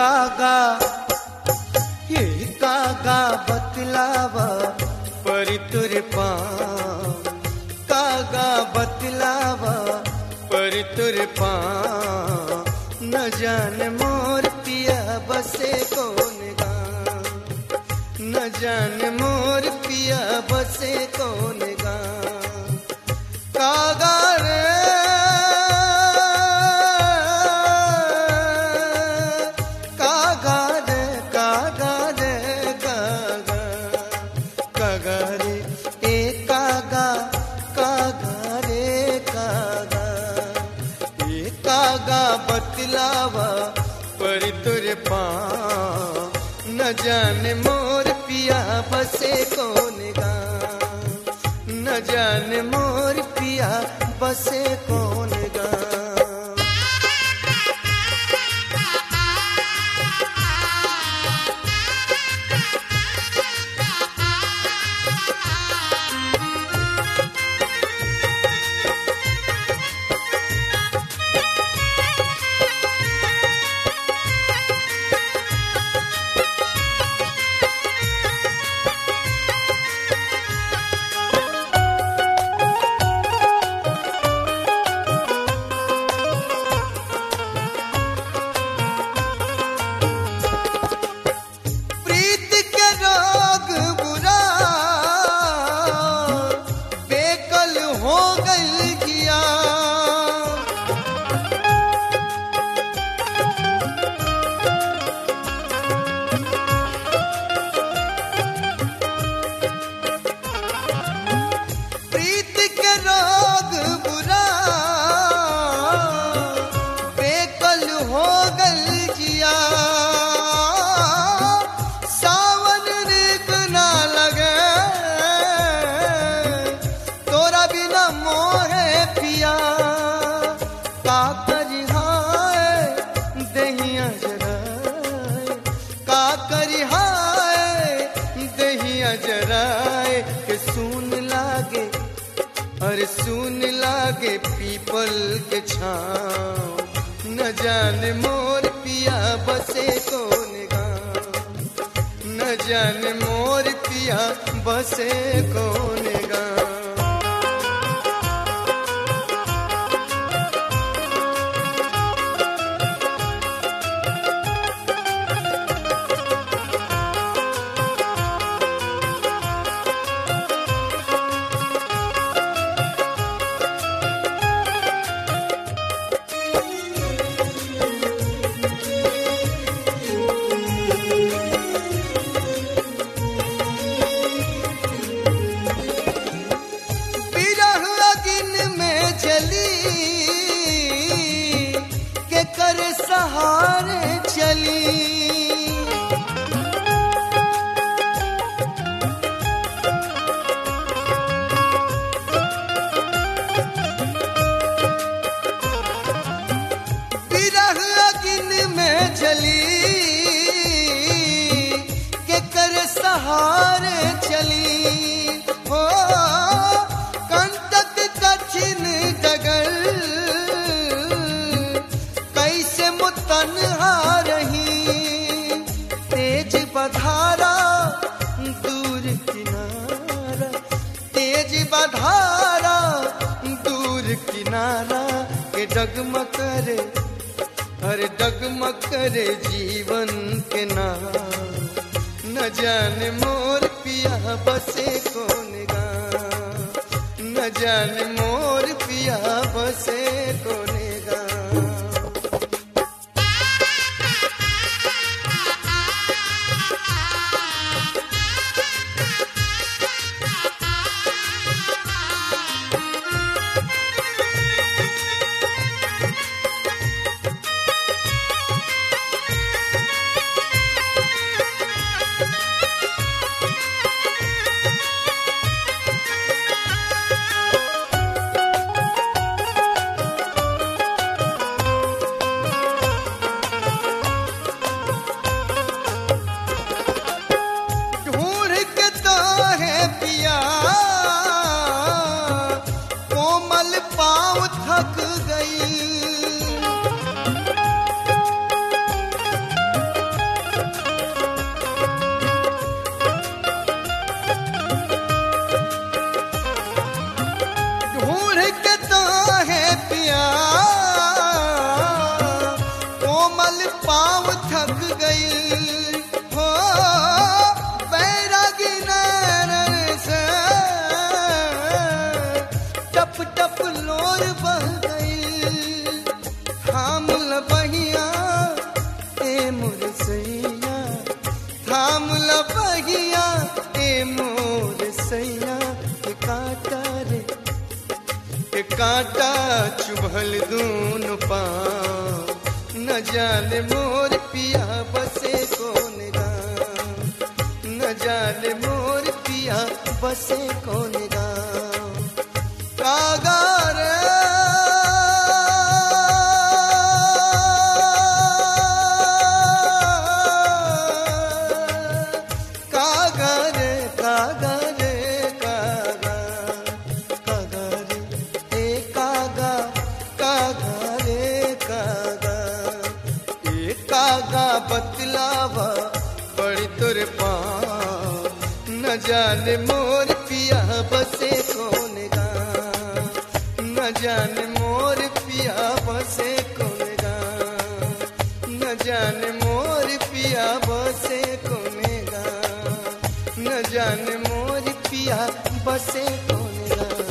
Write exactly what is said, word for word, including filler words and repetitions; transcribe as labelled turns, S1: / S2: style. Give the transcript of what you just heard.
S1: कागा ये कागा बतलावा परी तुर पाँव कागा बतलावा परी तुर पाँव न जान मोर पिया बसे कौन गाँव न जान मोर पिया बसे कौन गाँव कागा रे बतलावा पर तुर पाँव न जाने मोर पिया बसे कौन गाँव न जाने मोर पिया बसे कौन गाँव अरे सुन लागे पीपल के छाँव न जाने मोर पिया बसे कौन गाँव न जाने मोर पिया बसे कौन गाँव सहारे चली विरह अगिन में जली के कर सहारे चली हो कंटक कठिन डगर तन्हा रही तेज बधारा दूर किनारा तेज बधारा दूर किनारा के डगमग करे अरे डगमग करे जीवन के नाम न जाने मोर पिया बसे कौन गाँव न जाने मोर पिया बसे कौन गाँव गई हो बैरागी नैनन से टप टप लोर बह गई। थाम ल बहिया ए मोर सैया, थाम ल बहिया ए मोर सैया। के कांटा रे के कांटा चुभल दून पाँव, न जाने मोर पिया बसे कौन गाँव, न जाने मोर पिया बसे कौन गाँव। कागा रे कागा रे कागा रे कागा, कागा रे ए कागा, कागा रे कागा। ए कागा बतलावा बड़ी तुर पाँव, न जाने मोर पिया बसे कौन गाँव, न जाने मोर पिया बसे कौन गाँव, न जाने मोर पिया बसे कौन गाँव, न जाने मोर पिया बसे कौन गाँव।